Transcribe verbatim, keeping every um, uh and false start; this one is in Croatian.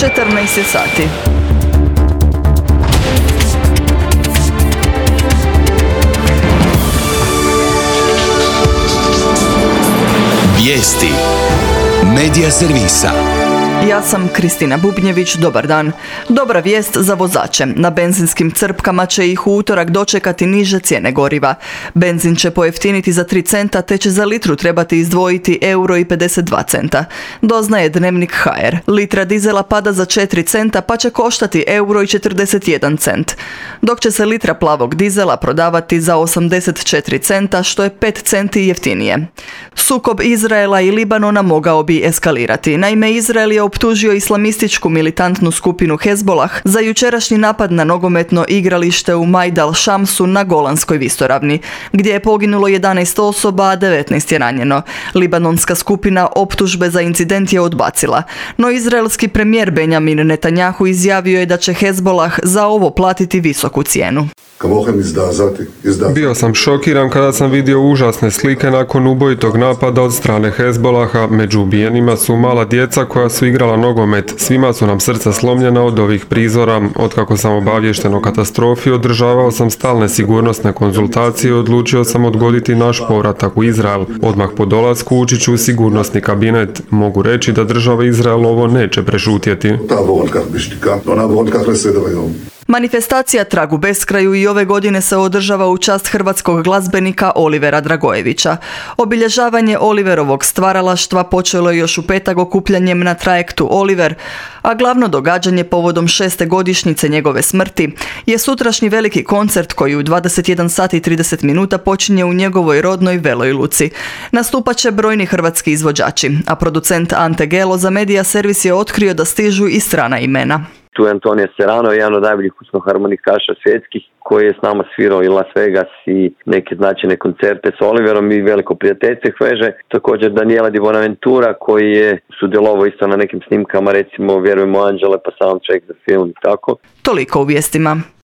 četrnaest je sati. Vijesti Medija servisa. Ja sam Kristina Bubnjević, dobar dan. Dobra vijest za vozače. Na benzinskim crpkama će ih u utorak dočekati niže cijene goriva. Benzin će pojeftiniti za tri centa, te će za litru trebati izdvojiti euro i pedeset dva centa. Doznaje Dnevnik ha er. Litra dizela pada za četiri centa, pa će koštati euro i četrdeset jedan cent. Dok će se litra plavog dizela prodavati za osamdeset četiri centa, što je pet centi jeftinije. Sukob Izraela i Libanona mogao bi eskalirati. Naime, Izrael je optužio islamističku militantnu skupinu Hezbolah za jučerašnji napad na nogometno igralište u Majd al-Shamsu na Golanskoj visoravni, gdje je poginulo jedanaest osoba, a devetnaest je ranjeno. Libanonska skupina optužbe za incident je odbacila, no izraelski premijer Benjamin Netanjahu izjavio je da će Hezbolah za ovo platiti visoku cijenu. Bio sam šokiran kada sam vidio užasne slike nakon ubojitog napada od strane Hezbolaha. Među ubijenima su mala djeca koja su igrala nogomet. Svima su nam srca slomljena od ovih prizora. Otkako sam obaviješten o katastrofi, održavao sam stalne sigurnosne konzultacije i odlučio sam odgoditi naš povratak u Izrael. Odmah po dolasku ući ću u sigurnosni kabinet. Mogu reći da država Izrael ovo neće prešutjeti. Manifestacija Trag u beskraju i ove godine se održava u čast hrvatskog glazbenika Olivera Dragojevića. Obilježavanje Oliverovog stvaralaštva počelo je još u petak okupljanjem na trajektu Oliver, a glavno događanje povodom šeste godišnjice njegove smrti je sutrašnji veliki koncert koji u dvadeset jedan sati i trideset minuta počinje u njegovoj rodnoj Veloj Luci. Nastupat će brojni hrvatski izvođači, a producent Ante Gelo za Medija servis je otkrio da stižu i strana imena. Tu je Antonio Serrano, jedan od najboljih usnoharmonikaša svjetskih, koji je s nama svirao i Las Vegas i neke značajne koncerte s Oliverom i veliko prijateljstvo ih veže. Također Daniela Di Bonaventura, koji je sudjelovao isto na nekim snimkama, recimo Vjerujemo Anđele, pa Soundtrack za film i tako. Toliko u vijestima.